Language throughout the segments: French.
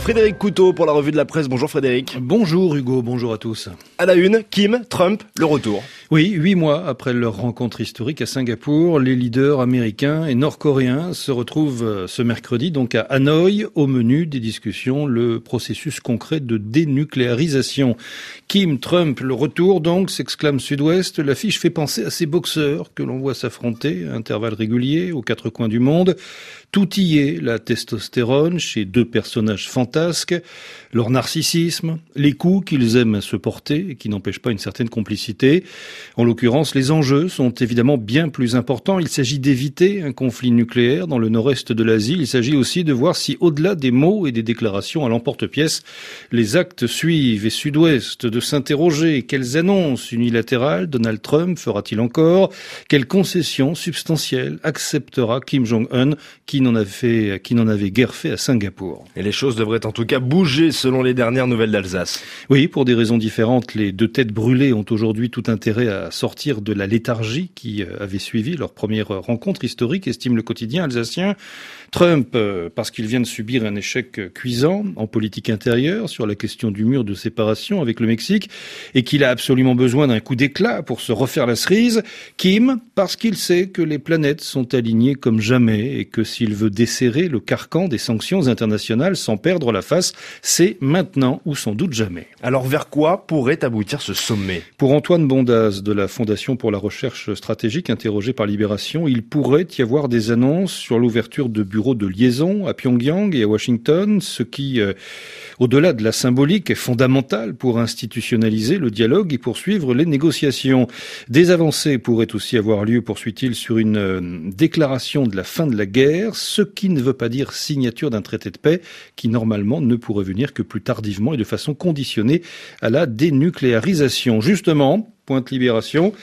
Frédéric Couteau pour la revue de la presse. Bonjour Frédéric. Bonjour Hugo, bonjour à tous. À la une, Kim, Trump, le retour. Oui, 8 mois après leur rencontre historique à Singapour, les leaders américains et nord-coréens se retrouvent ce mercredi donc à Hanoï. Au menu des discussions, le processus concret de dénucléarisation. Kim, Trump, le retour donc, s'exclame Sud-Ouest. L'affiche fait penser à ces boxeurs que l'on voit s'affronter à intervalles réguliers aux quatre coins du monde. Tout y est, la testostérone chez deux personnages fantasques, leur narcissisme, les coups qu'ils aiment se porter et qui n'empêchent pas une certaine complicité. En l'occurrence, les enjeux sont évidemment bien plus importants. Il s'agit d'éviter un conflit nucléaire dans le nord-est de l'Asie. Il s'agit aussi de voir si, au-delà des mots et des déclarations à l'emporte-pièce, les actes suivent. Et Sud-Ouest de s'interroger, quelles annonces unilatérales Donald Trump fera-t-il encore? Quelles concessions substantielles acceptera Kim Jong-un qui n'en avait guère fait à Singapour? Et les choses devraient en tout cas bouger selon les dernières nouvelles d'Alsace. Oui, pour des raisons différentes, les deux têtes brûlées ont aujourd'hui tout intérêt à sortir de la léthargie qui avait suivi leur première rencontre historique, estime le quotidien alsacien. Trump, parce qu'il vient de subir un échec cuisant en politique intérieure sur la question du mur de séparation avec le Mexique et qu'il a absolument besoin d'un coup d'éclat pour se refaire la cerise. Kim, parce qu'il sait que les planètes sont alignées comme jamais et que s'il veut desserrer le carcan des sanctions internationales sans perdre la face, c'est maintenant ou sans doute jamais. Alors vers quoi pourrait aboutir ce sommet? Pour Antoine Bondaz de la Fondation pour la recherche stratégique, interrogé par Libération, il pourrait y avoir des annonces sur l'ouverture de bureaux de liaison à Pyongyang et à Washington, ce qui, au-delà de la symbolique, est fondamental pour institutionnaliser le dialogue et poursuivre les négociations. Des avancées pourraient aussi avoir lieu, poursuit-il, sur une déclaration de la fin de la guerre, ce qui ne veut pas dire signature d'un traité de paix qui, normalement, ne pourrait venir que plus tardivement et de façon conditionnée à la dénucléarisation. Justement, pointe Libération,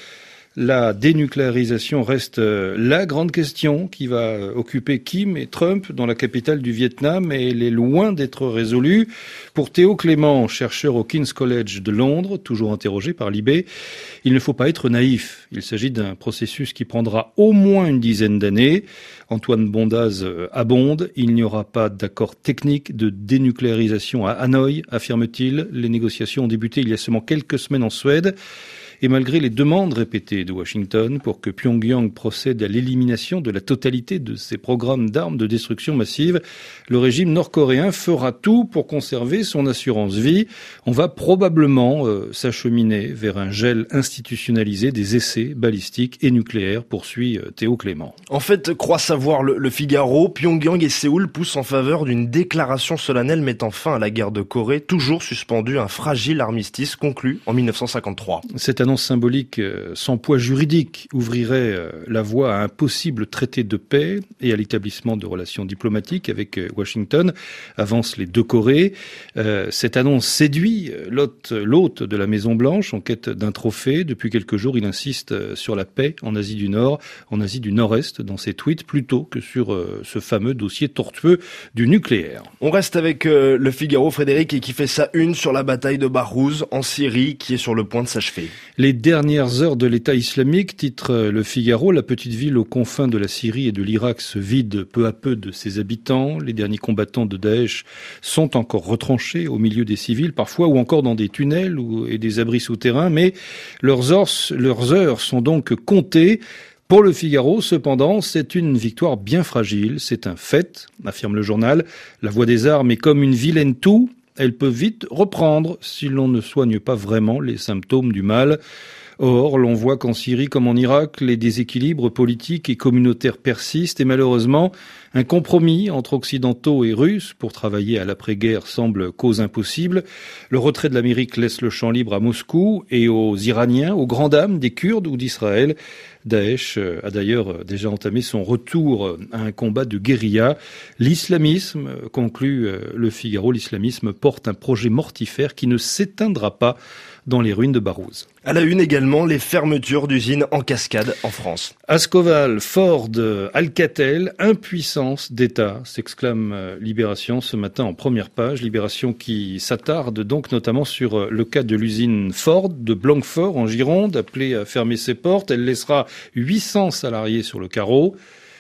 la dénucléarisation reste la grande question qui va occuper Kim et Trump dans la capitale du Vietnam et elle est loin d'être résolue. Pour Théo Clément, chercheur au King's College de Londres, toujours interrogé par Libé, il ne faut pas être naïf. Il s'agit d'un processus qui prendra au moins une dizaine d'années. Antoine Bondaz abonde. Il n'y aura pas d'accord technique de dénucléarisation à Hanoï, affirme-t-il. Les négociations ont débuté il y a seulement quelques semaines en Suède. Et malgré les demandes répétées de Washington pour que Pyongyang procède à l'élimination de la totalité de ses programmes d'armes de destruction massive, le régime nord-coréen fera tout pour conserver son assurance vie. On va probablement s'acheminer vers un gel institutionnalisé des essais balistiques et nucléaires, poursuit Théo Clément. En fait, croit savoir le Figaro, Pyongyang et Séoul poussent en faveur d'une déclaration solennelle mettant fin à la guerre de Corée, toujours suspendue, un fragile armistice conclu en 1953. Cette annonce symbolique sans poids juridique ouvrirait la voie à un possible traité de paix et à l'établissement de relations diplomatiques avec Washington, avancent les deux Corées. Cette annonce séduit l'hôte de la Maison-Blanche en quête d'un trophée. Depuis quelques jours, il insiste sur la paix en Asie du Nord, en Asie du Nord-Est, dans ses tweets, plutôt que sur ce fameux dossier tortueux du nucléaire. On reste avec le Figaro, Frédéric, et qui fait sa une sur la bataille de Barouz en Syrie, qui est sur le point de s'achever. Les dernières heures de l'État islamique, titre le Figaro, la petite ville aux confins de la Syrie et de l'Irak se vide peu à peu de ses habitants. Les derniers combattants de Daesh sont encore retranchés au milieu des civils, parfois, ou encore dans des tunnels et des abris souterrains, mais leurs heures sont donc comptées. Pour le Figaro, cependant, c'est une victoire bien fragile. C'est un fait, affirme le journal. La voie des armes est comme une vilaine toux. Elle peut vite reprendre si l'on ne soigne pas vraiment les symptômes du mal. Or, l'on voit qu'en Syrie comme en Irak, les déséquilibres politiques et communautaires persistent et malheureusement, un compromis entre occidentaux et russes pour travailler à l'après-guerre semble cause impossible. Le retrait de l'Amérique laisse le champ libre à Moscou et aux Iraniens, aux grandes dames des Kurdes ou d'Israël. Daesh a d'ailleurs déjà entamé son retour à un combat de guérilla. L'islamisme, conclut le Figaro, l'islamisme porte un projet mortifère qui ne s'éteindra pas dans les ruines de Barouz. À la une également, les fermetures d'usines en cascade en France. Ascoval, Ford, Alcatel, impuissance d'État, s'exclame Libération ce matin en première page. Libération qui s'attarde donc notamment sur le cas de l'usine Ford de Blanquefort en Gironde, appelée à fermer ses portes. Elle laissera 800 salariés sur le carreau.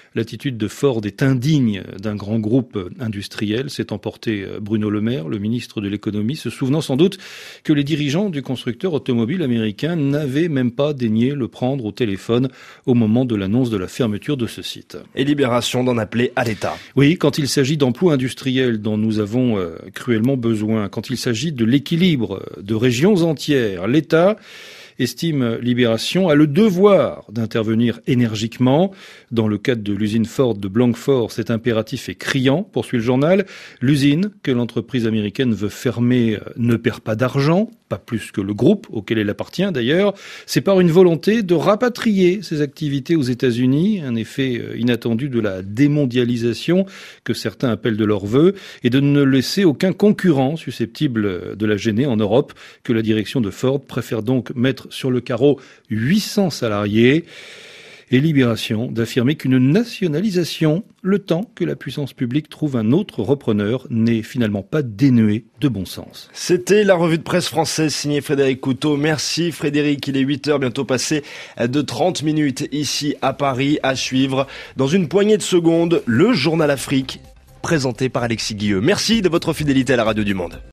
L'attitude de Ford est indigne d'un grand groupe industriel, s'est emporté Bruno Le Maire, le ministre de l'économie, se souvenant sans doute que les dirigeants du constructeur automobile américain n'avaient même pas daigné le prendre au téléphone au moment de l'annonce de la fermeture de ce site. Et Libération d'en appeler à l'État. Oui, quand il s'agit d'emplois industriels dont nous avons cruellement besoin, quand il s'agit de l'équilibre de régions entières, l'État, estime Libération, a le devoir d'intervenir énergiquement. Dans le cadre de l'usine Ford de Blanquefort, cet impératif est criant, poursuit le journal. L'usine que l'entreprise américaine veut fermer ne perd pas d'argent, pas plus que le groupe auquel elle appartient d'ailleurs. C'est par une volonté de rapatrier ses activités aux États-Unis, un effet inattendu de la démondialisation que certains appellent de leur vœu, et de ne laisser aucun concurrent susceptible de la gêner en Europe, que la direction de Ford préfère donc mettre sur le carreau 800 salariés. Et Libération d'affirmer qu'une nationalisation, le temps que la puissance publique trouve un autre repreneur, n'est finalement pas dénué de bon sens. C'était la revue de presse française signée Frédéric Couteau. Merci Frédéric, il est 8h, bientôt passé de 30 minutes ici à Paris. À suivre dans une poignée de secondes, le journal Afrique, présenté par Alexis Guilleux. Merci de votre fidélité à la Radio du Monde.